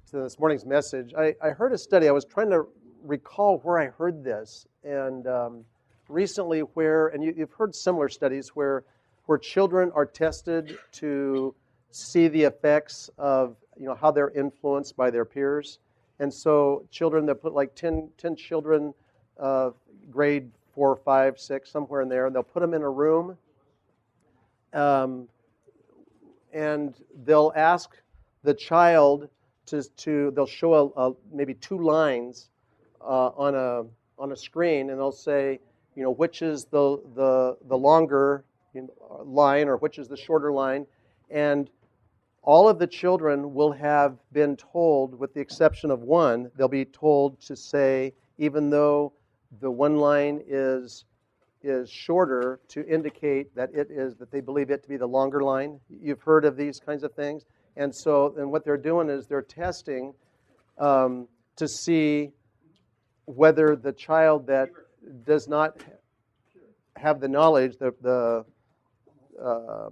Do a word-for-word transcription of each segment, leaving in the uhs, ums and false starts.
to this morning's message, I, I heard a study. I was trying to recall where I heard this, and um, recently where, and you, you've heard similar studies where where children are tested to see the effects of, you know, how they're influenced by their peers. And so children, that put like ten, ten children, uh, grade four, five, six, somewhere in there, and they'll put them in a room, um, and they'll ask the child to, to they'll show a, a, maybe two lines uh, on a on a screen, and they'll say, you know, which is the the the longer line or which is the shorter line, and all of the children will have been told, with the exception of one, they'll be told to say, even though the one line is is shorter, to indicate that it is that they believe it to be the longer line. You've heard of these kinds of things. And so, and what they're doing is they're testing um, to see whether the child that does not have the knowledge, the, the um,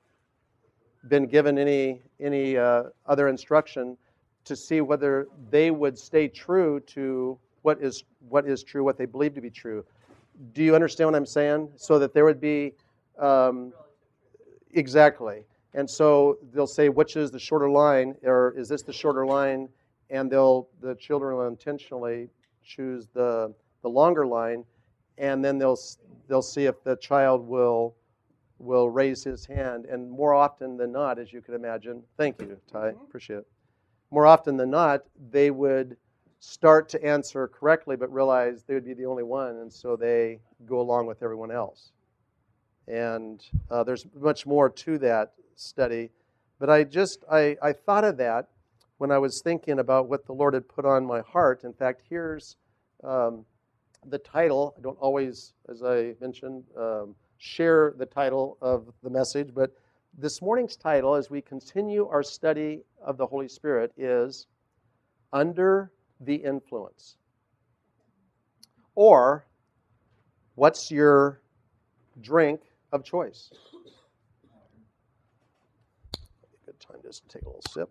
been given any any uh, other instruction, to see whether they would stay true to what is what is true, what they believe to be true. Do you understand what I'm saying? So that there would be um, exactly. And so they'll say, which is the shorter line, or is this the shorter line? And they'll the children will intentionally choose the the longer line, and then they'll they'll see if the child will will raise his hand. And more often than not, as you can imagine, thank you, Ty, appreciate it. More often than not, they would start to answer correctly, but realize they would be the only one, and so they go along with everyone else. And uh, there's much more to that study, but I just I, I thought of that when I was thinking about what the Lord had put on my heart. In fact, here's um, the title. I don't always, as I mentioned, um, share the title of the message, but this morning's title, as we continue our study of the Holy Spirit, is Under the Influence. Or, what's your drink of choice? Good time just to take a little sip.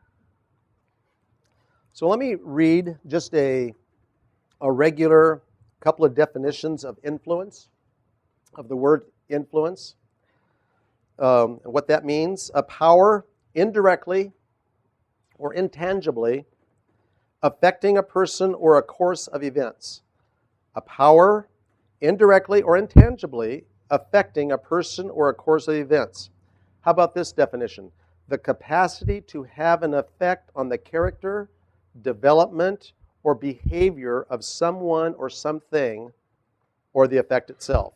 So let me read just a, a regular couple of definitions of influence, of the word influence. Um, what that means: a power indirectly or intangibly affecting a person or a course of events. A power indirectly or intangibly affecting a person or a course of events. How about this definition? The capacity to have an effect on the character, development, or behavior of someone or something, or the effect itself.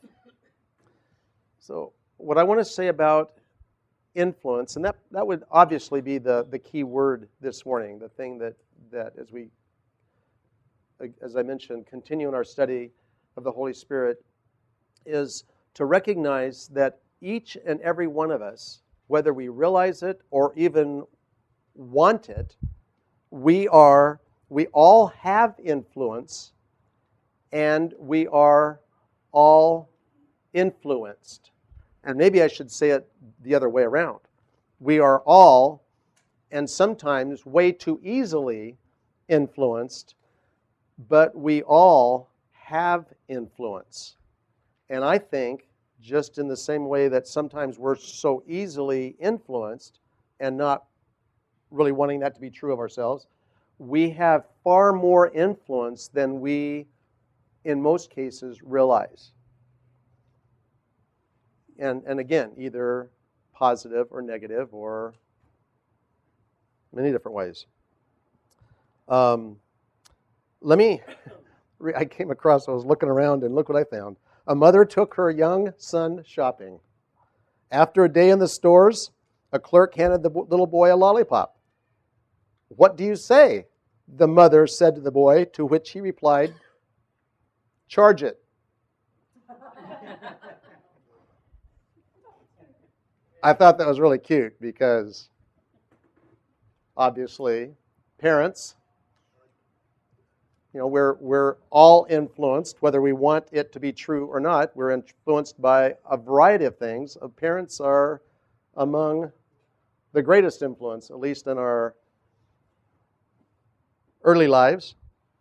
So what I want to say about influence, and that, that would obviously be the, the key word this morning, the thing that, that as we, as I mentioned, continue in our study of the Holy Spirit, is to recognize that each and every one of us, whether we realize it or even want it, we are, we all have influence, and we are all influenced. And maybe I should say it the other way around. We are all, and sometimes way too easily, influenced, but we all have influence. And I think, just in the same way that sometimes we're so easily influenced and not really wanting that to be true of ourselves, we have far more influence than we, in most cases, realize. And, and again, either positive or negative, or many different ways. Um, let me, I came across, I was looking around, and look what I found. A mother took her young son shopping. After a day in the stores, a clerk handed the little boy a lollipop. "What do you say?" the mother said to the boy, to which he replied, "Charge it." I thought that was really cute because, obviously, parents, you know, we're we're all influenced, whether we want it to be true or not. We're influenced by a variety of things. Parents are among the greatest influence, at least in our early lives.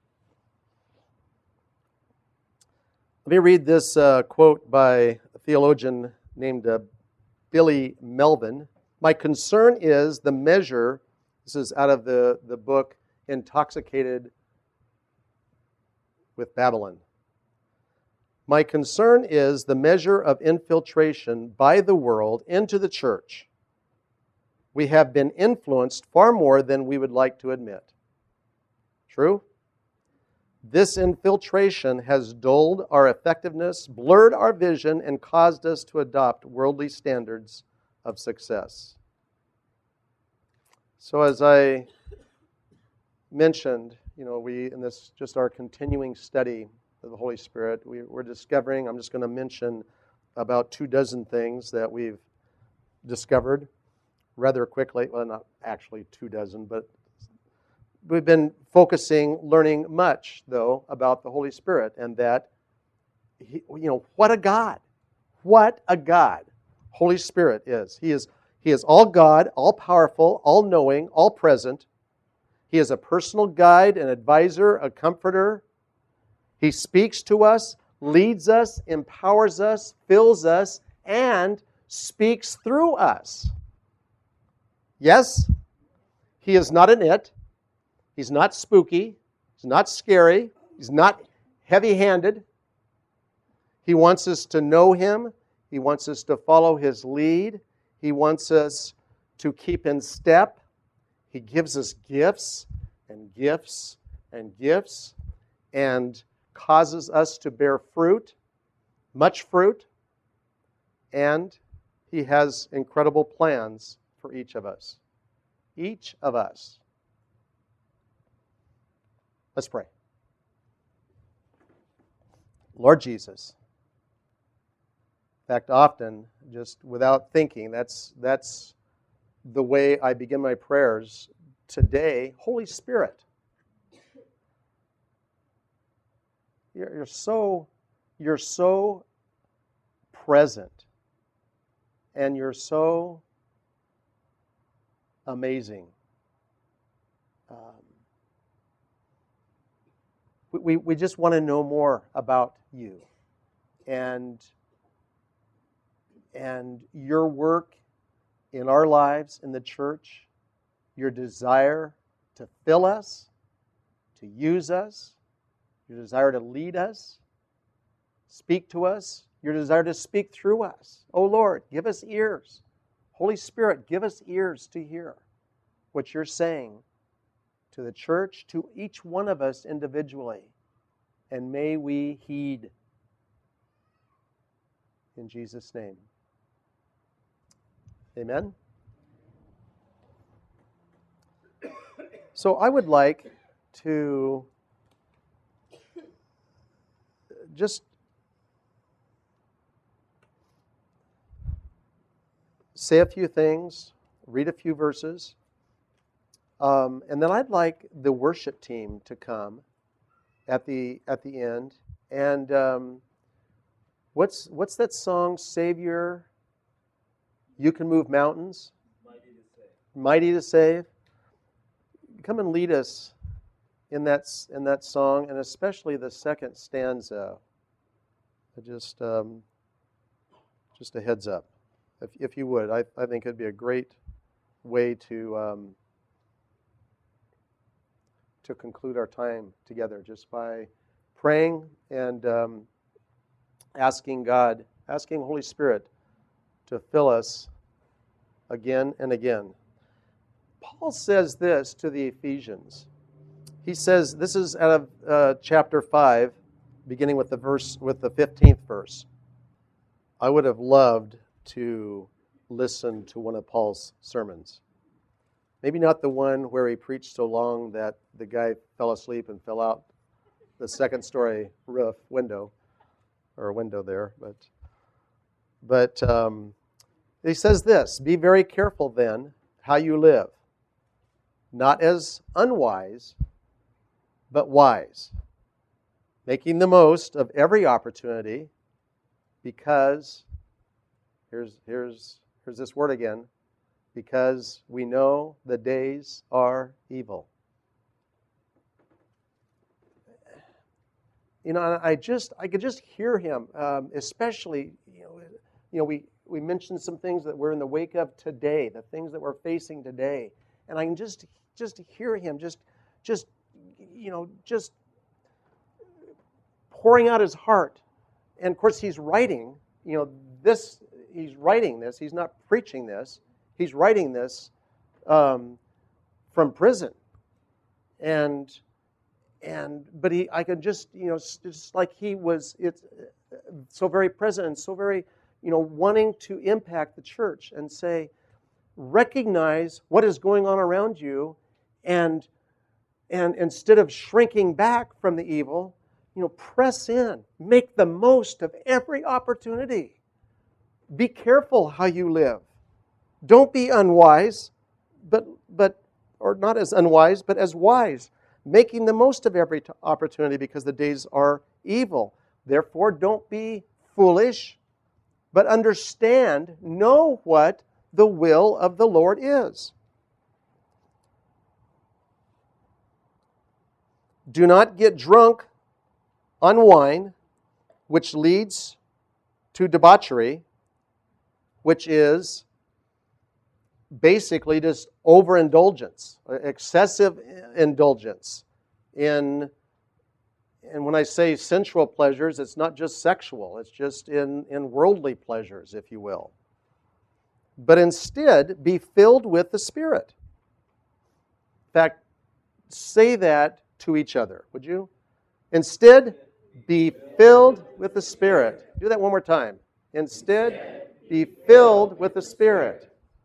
Let me read this uh, quote by a theologian named uh, Billy Melvin. My concern is the measure, this is out of the, the book Intoxicated with Babylon. My concern is the measure of infiltration by the world into the church. We have been influenced far more than we would like to admit. True? This infiltration has dulled our effectiveness, blurred our vision, and caused us to adopt worldly standards of success. So as I mentioned, you know, we, in this, just our continuing study of the Holy Spirit, we, we're discovering, I'm just going to mention about two dozen things that we've discovered rather quickly. Well, not actually two dozen, but we've been focusing, learning much, though, about the Holy Spirit, and that, he, you know, what a God. What a God Holy Spirit is. He is, he is all God, all powerful, all knowing, all present. He is a personal guide, an advisor, a comforter. He speaks to us, leads us, empowers us, fills us, and speaks through us. Yes, He is not an it. He's not spooky. He's not scary. He's not heavy-handed. He wants us to know Him. He wants us to follow His lead. He wants us to keep in step. He gives us gifts and gifts and gifts and causes us to bear fruit, much fruit, and He has incredible plans for each of us. Each of us. Let's pray. Lord Jesus. In fact, often, just without thinking, that's, that's the way I begin my prayers today. Holy Spirit. You're, you're so, you're so present. And you're so amazing. Um, we, we just want to know more about you. And, and your work in our lives, in the church, your desire to fill us, to use us, your desire to lead us, speak to us, your desire to speak through us. Oh Lord, give us ears. Holy Spirit, give us ears to hear what you're saying to the church, to each one of us individually. And may we heed. In Jesus' name. Amen. So I would like to just say a few things, read a few verses, um, and then I'd like the worship team to come at the at the end. And um, what's what's that song, Savior? You can move mountains. Mighty to save. Mighty to save. Come and lead us in that in that song, and especially the second stanza. Just um, just a heads up, if if you would. I I think it'd be a great way to um, to conclude our time together, just by praying and um, asking God, asking Holy Spirit to fill us again and again. Paul says this to the Ephesians. He says, this is out of uh, chapter five, beginning with the verse, with the fifteenth verse. I would have loved to listen to one of Paul's sermons. Maybe not the one where he preached so long that the guy fell asleep and fell out the second story roof window, or window there, but but um, he says this, be very careful then how you live, not as unwise, but wise, making the most of every opportunity, because, here's, here's, here's this word again, because we know the days are evil. You know, I just I could just hear him, um, especially, you know, you know, we, we mentioned some things that we're in the wake of today, the things that we're facing today. And I can just just hear him just just you know, just pouring out his heart. And of course he's writing, you know, this he's writing this, he's not preaching this, he's writing this um, from prison. And and but he I could just, you know, just like he was it's so very present and so very, you know, wanting to impact the church and say, recognize what is going on around you, and and instead of shrinking back from the evil, you know, press in, make the most of every opportunity. Be careful how you live. Don't be unwise, but but or not as unwise, but as wise, making the most of every opportunity because the days are evil. Therefore, don't be foolish, but understand, know what the will of the Lord is. Do not get drunk on wine, which leads to debauchery, which is basically just overindulgence, excessive indulgence in, and when I say sensual pleasures, it's not just sexual, it's just in, in worldly pleasures, if you will. But instead, be filled with the Spirit. In fact, say that to each other, would you? Instead, be filled with the Spirit. Do that one more time. Instead, be filled with the Spirit.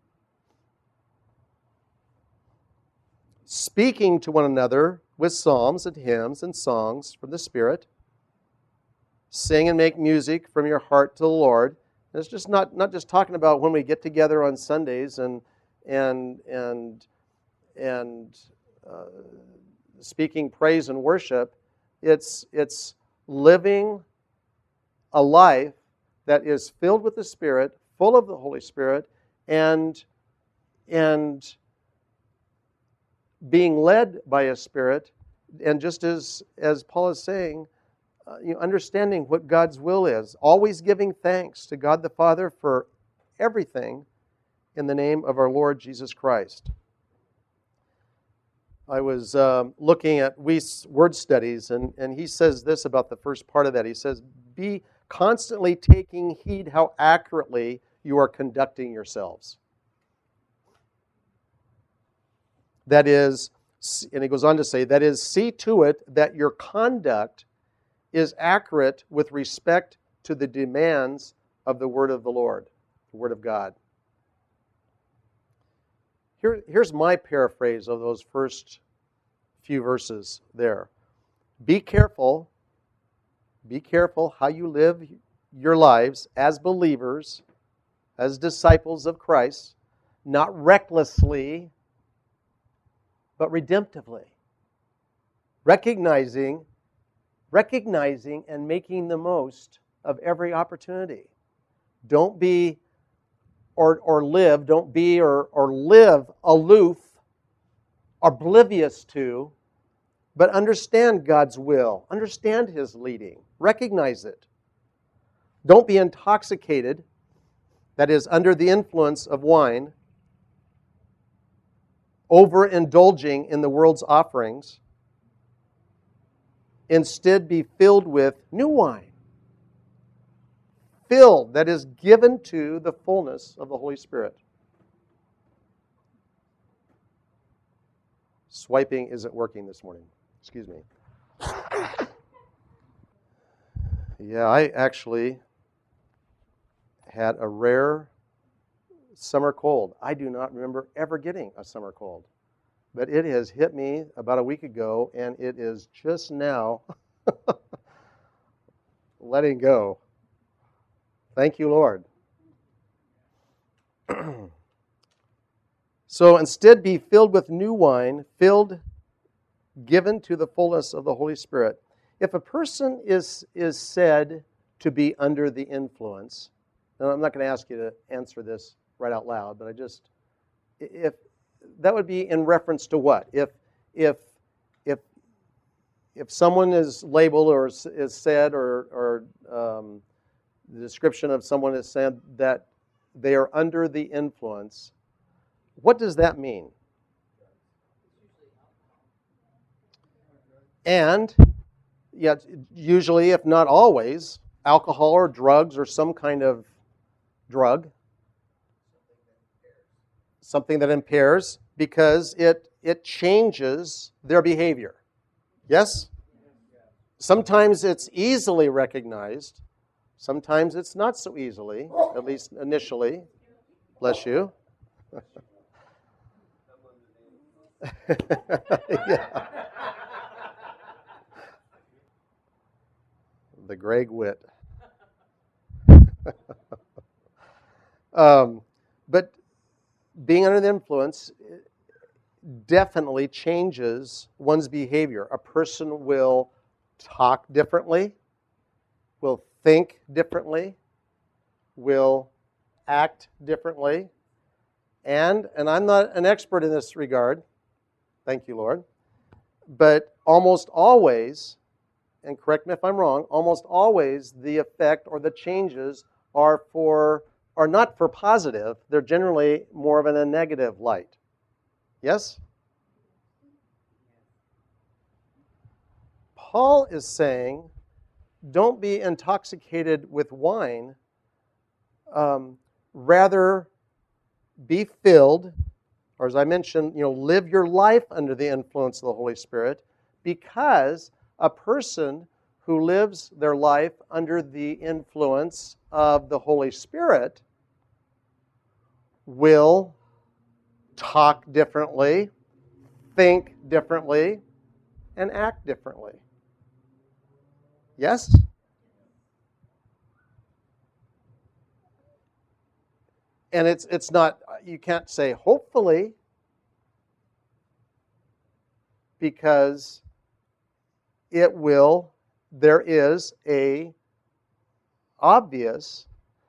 Speaking to one another with psalms and hymns and songs from the Spirit. Sing and make music from your heart to the Lord. And it's just not, not just talking about when we get together on Sundays and and and and uh, speaking praise and worship. It's it's living a life that is filled with the Spirit, full of the Holy Spirit, and and being led by a Spirit, and just as, as Paul is saying, uh, you know, understanding what God's will is, always giving thanks to God the Father for everything in the name of our Lord Jesus Christ. I was um, looking at Weiss' word studies, and, and he says this about the first part of that. He says, be constantly taking heed how accurately you are conducting yourselves. That is, and he goes on to say, that is, see to it that your conduct is accurate with respect to the demands of the word of the Lord, the word of God. Here, here's my paraphrase of those first few verses there. Be careful, be careful how you live your lives as believers, as disciples of Christ, not recklessly, but redemptively. Recognizing, recognizing and making the most of every opportunity. Don't be or or live, don't be or, or live aloof, oblivious to, but understand God's will. Understand His leading. Recognize it. Don't be intoxicated, that is, under the influence of wine, overindulging in the world's offerings. Instead, be filled with new wine. Filled, that is, given to the fullness of the Holy Spirit. Swiping isn't working this morning. Excuse me. Yeah, I actually had a rare summer cold. I do not remember ever getting a summer cold. But it has hit me about a week ago, and it is just now letting go. Thank you, Lord. So instead, be filled with new wine, filled, given to the fullness of the Holy Spirit. If a person is, is said to be under the influence, and I'm not going to ask you to answer this right out loud, but I just, if that would be in reference to what? If if if if someone is labeled or is, is said or, or um, the description of someone is said that they are under the influence, what does that mean? And, yet, usually, if not always, alcohol or drugs or some kind of drug, something that impairs, because it it changes their behavior. Yes? Sometimes it's easily recognized. Sometimes it's not so easily, at least initially. Bless you. Yeah. The Greg Witt. um, but being under the influence definitely changes one's behavior. A person will talk differently, will think differently, will act differently. And, and I'm not an expert in this regard, thank you, Lord, but almost always, and correct me if I'm wrong, almost always the effect or the changes are for are not for positive. They're generally more of in a negative light. Yes? Paul is saying, don't be intoxicated with wine. Um, rather, be filled, or as I mentioned, you know, live your life under the influence of the Holy Spirit, because a person who lives their life under the influence of the Holy Spirit will talk differently, think differently, and act differently. Yes? And it's it's not, you can't say hopefully, because it will, there is a obvious,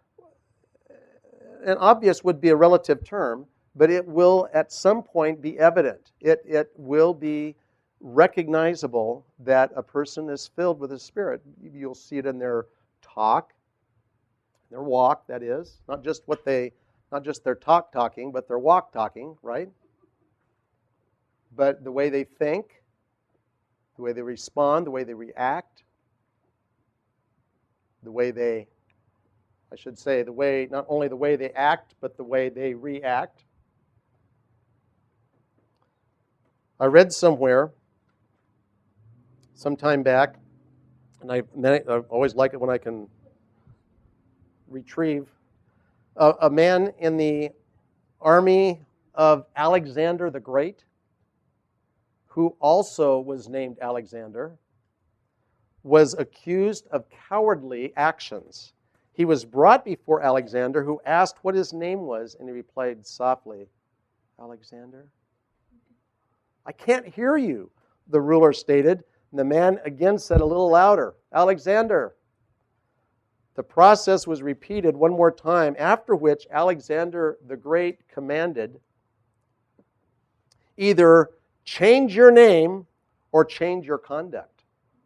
and obvious would be a relative term, but it will at some point be evident. It it will be recognizable that a person is filled with the Spirit. You'll see it in their talk, their walk, that is, not just what they, not just their talk talking, but their walk talking, right? But the way they think, the way they respond, the way they react, the way they, I should say, the way, not only the way they act, but the way they react. I read somewhere, some time back, and I, I always like it when I can retrieve, a, a man in the army of Alexander the Great, who also was named Alexander, was accused of cowardly actions. He was brought before Alexander, who asked what his name was, and he replied softly, "Alexander?" "I can't hear you," the ruler stated. And the man again said a little louder, "Alexander." The process was repeated one more time, after which Alexander the Great commanded, "Either change your name or change your conduct."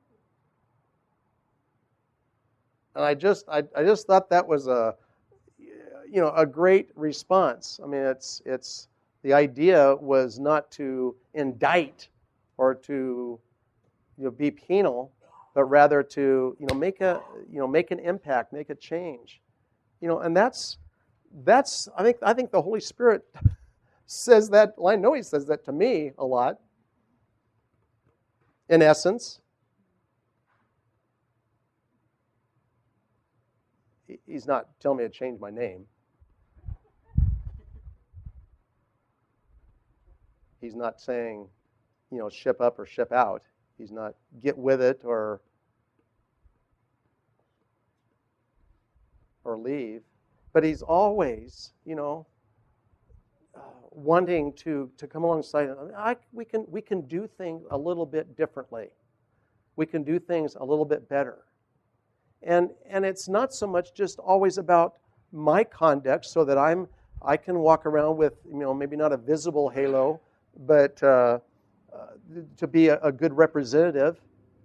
And I just I, I just thought that was a you know a great response. I mean, it's it's the idea was not to indict or to you know be penal, but rather to you know make a you know make an impact, make a change. You know, and that's that's I think I think the Holy Spirit says that. Well, I know He says that to me a lot. In essence, He's not telling me to change my name. He's not saying, you know, ship up or ship out. He's not get with it or or leave. But He's always, you know, uh, wanting to, to come alongside. I, we can we can do things a little bit differently. We can do things a little bit better. And and it's not so much just always about my conduct, so that I'm I can walk around with you know maybe not a visible halo, but uh, uh, to be a, a good representative.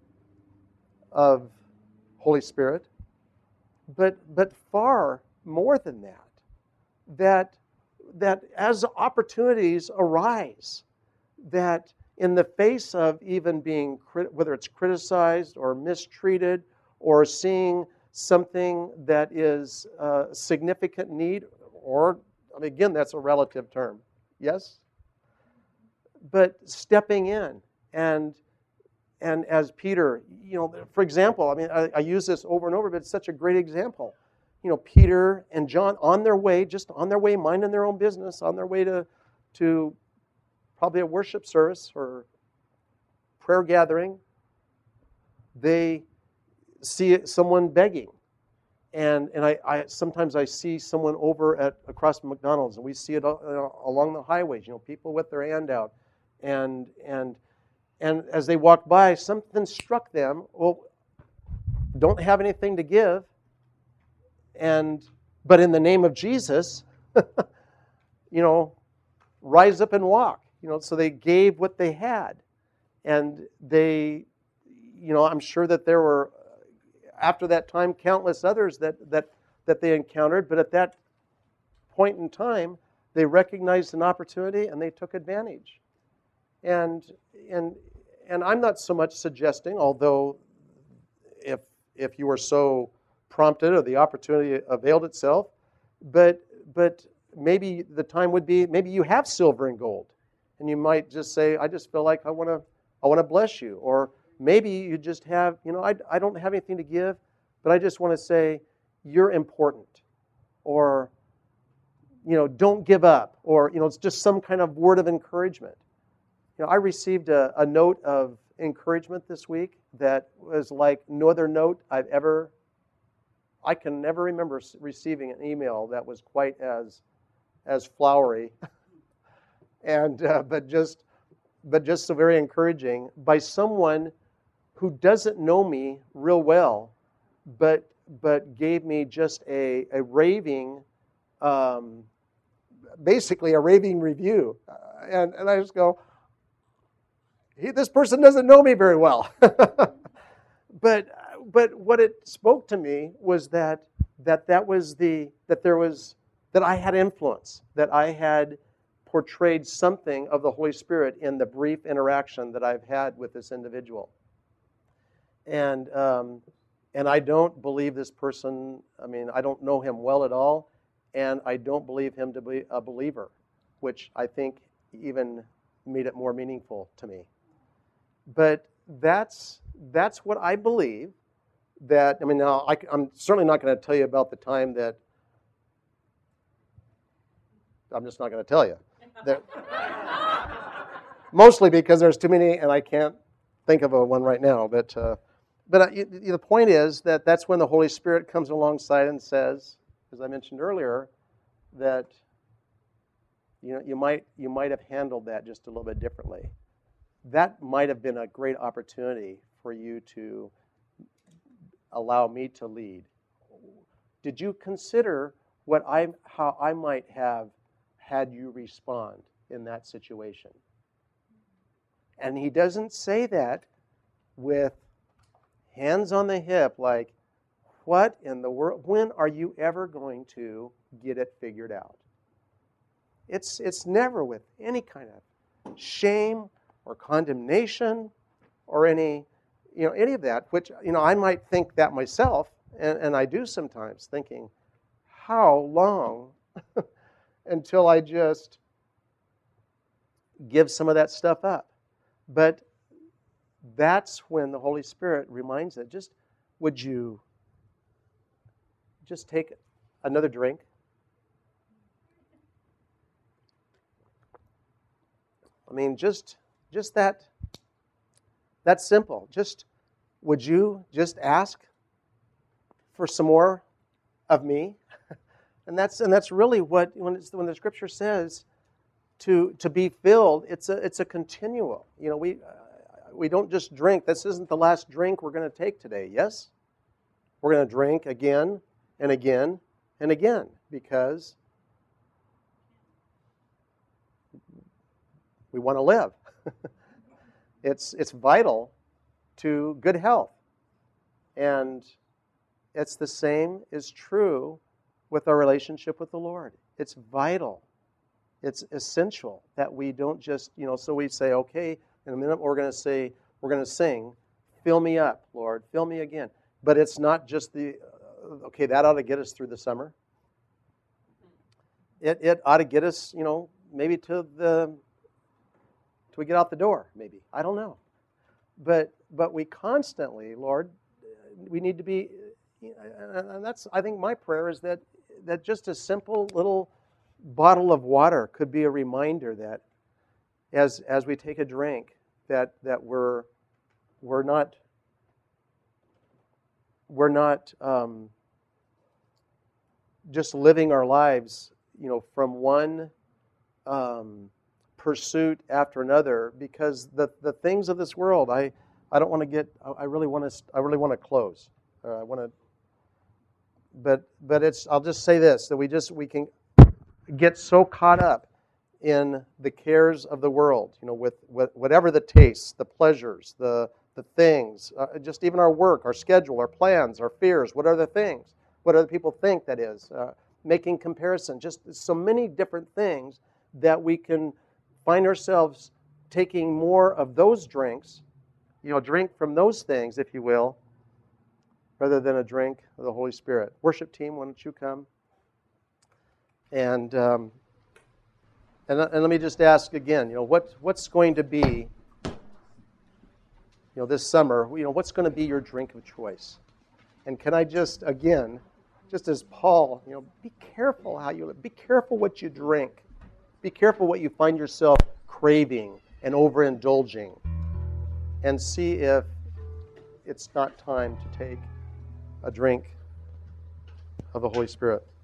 of Holy Spirit, but but far more than that, that that as opportunities arise, that in the face of even being, whether it's criticized or mistreated or seeing something that is a significant need, or, I mean, again, that's a relative term, yes? But stepping in and and as Peter, you know, for example, I mean, I, I use this over and over, but it's such a great example. You know, Peter and John on their way, just on their way, minding their own business, on their way to, to probably a worship service or prayer gathering, they see someone begging. And and I, I sometimes I see someone over at across from McDonald's, and we see it along the highways, you know, people with their hand out. And and and as they walk by, something struck them. Well, don't have anything to give. And but in the name of Jesus, you know, rise up and walk. You know, so they gave what they had. And they, you know, I'm sure that there were, after that time, countless others that that that they encountered. But at that point in time, they recognized an opportunity and they took advantage. And and and I'm not so much suggesting, although if if you were so prompted or the opportunity availed itself, but but maybe the time would be, maybe you have silver and gold, and you might just say, I just feel like I want to I want to bless you. Or maybe you just have, you know, I, I don't have anything to give, but I just want to say you're important. Or, you know, don't give up. Or, you know, it's just some kind of word of encouragement. You know, I received a, a note of encouragement this week that was like no other note I've ever, I can never remember receiving an email that was quite as as flowery, and uh, but just but just so very encouraging by someone who doesn't know me real well, but but gave me just a a raving, um, basically a raving review, uh, and and I just go, He, this person doesn't know me very well. but but what it spoke to me was that that that was the that there was that I had influence, that I had portrayed something of the Holy Spirit in the brief interaction that I've had with this individual. And um, and I don't believe this person. I mean, I don't know him well at all, and I don't believe him to be a believer, which I think even made it more meaningful to me. But that's that's what I believe. That I mean, now I, I'm certainly not going to tell you about the time that. I'm just not going to tell you. That, mostly because there's too many, and I can't think of a one right now. But uh, but uh, you, the point is that that's when the Holy Spirit comes alongside and says, as I mentioned earlier, that you know you might you might have handled that just a little bit differently. That might have been a great opportunity for you to allow me to lead. Did you consider what I, how I might have had you respond in that situation? And he doesn't say that with hands on the hip, like, what in the world, when are you ever going to get it figured out? It's, it's never with any kind of shame or condemnation, or any, you know, any of that, which, you know, I might think that myself, and, and I do sometimes, thinking, how long until I just give some of that stuff up? But that's when the Holy Spirit reminds it, just, would you just take another drink? I mean, just... Just that, that's simple. Just, would you just ask for some more of me? And that's and that's really what when it's when the Scripture says to to be filled. It's a it's a continual. You know, we uh, we don't just drink. This isn't the last drink we're going to take today. Yes, we're going to drink again and again and again because we want to live. It's it's vital to good health. And it's the same is true with our relationship with the Lord. It's vital. It's essential that we don't just, you know, so we say, okay, in a minute we're going to say, we're going to sing, fill me up, Lord, fill me again. But it's not just the, uh, okay, that ought to get us through the summer. It it ought to get us, you know, maybe to the, till we get out the door, maybe. I don't know. But but we constantly, Lord, we need to be, and that's, I think my prayer is that that just a simple little bottle of water could be a reminder that as as we take a drink, that that we're we're not we're not um, just living our lives, you know, from one um, pursuit after another, because the the things of this world, I I don't want to get, I really want to I really want to close. Uh, I want to, but but it's, I'll just say this, that we just we can get so caught up in the cares of the world, you know, with, with whatever the tastes, the pleasures, the the things, uh, just even our work, our schedule, our plans, our fears. What are the things? What other people think that is? Uh, making comparison. Just so many different things that we can find ourselves taking more of those drinks, you know, drink from those things, if you will, rather than a drink of the Holy Spirit. Worship team, why don't you come? And um, and, and let me just ask again, you know, what what's going to be, you know, this summer, you know, what's going to be your drink of choice? And can I just, again, just as Paul, you know, be careful how you live. Be careful what you drink. Be careful what you find yourself craving and overindulging. And see if it's not time to take a drink of the Holy Spirit.